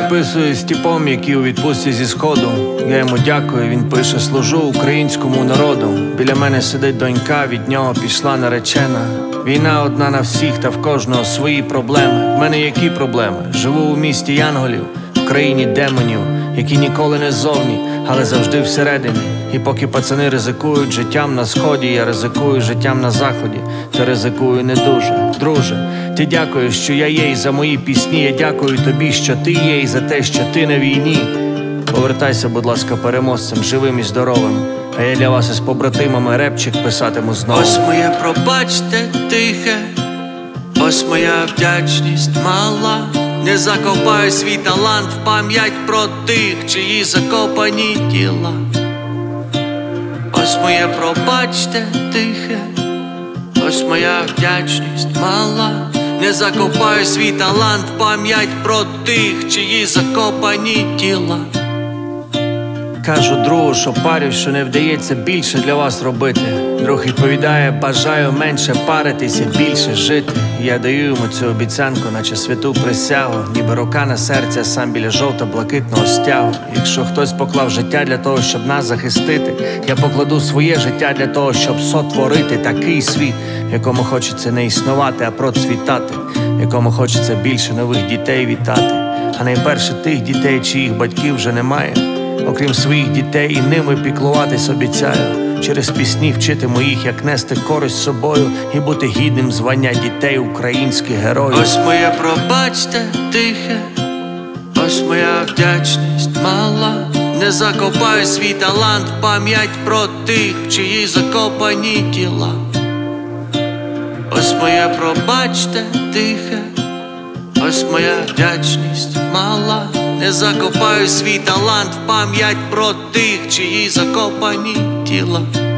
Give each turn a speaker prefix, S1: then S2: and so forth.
S1: переписую з тіпом, який у відпустці зі сходу. Я йому дякую, він пише: служу українському народу. Біля мене сидить донька, від нього пішла наречена. Війна одна на всіх, та в кожного свої проблеми. В мене які проблеми? Живу у місті янголів, в країні демонів, які ніколи не ззовні, але завжди всередині. І поки пацани ризикують життям на сході, я ризикую життям на заході. Та ризикую не дуже. Друже, ти дякуєш, що я є, і за мої пісні. Я дякую тобі, що ти є, і за те, що ти на війні. Повертайся, будь ласка, переможцем, живим і здоровим. А я для вас із побратимами репчик писатиму знову.
S2: Ось моє пробачте тихе, ось моя вдячність мала. Не закопаю свій талант в пам'ять про тих, чиї закопані тіла. Ось моє пробачте тихе, ось моя вдячність мала. Не закопаю свій талант в пам'ять про тих, чиї закопані тіла.
S1: Кажу другу, що парюсь, що не вдається більше для вас робити. Друг відповідає: бажаю менше паритися, більше жити. Я даю йому цю обіцянку, наче святу присягу. Ніби рука на серці, а сам біля жовто-блакитного стягу. Якщо хтось поклав життя для того, щоб нас захистити, я покладу своє життя для того, щоб сотворити такий світ, в якому хочеться не існувати, а процвітати, в якому хочеться більше нових дітей вітати. А найперше тих дітей, чиїх батьків вже немає. Окрім своїх дітей, і ними піклуватись обіцяю. Через пісні вчитиму їх, як нести користь з собою і бути гідним звання дітей українських героїв.
S2: Ось моє пробачте тихе, ось моя вдячність мала. Не закопаю свій талант в пам'ять про тих, чиї закопані тіла. Ось моє пробачте тихе, ось моя вдячність мала. Не закопаю свій талант в пам'ять про тих, чиї закопані тіла.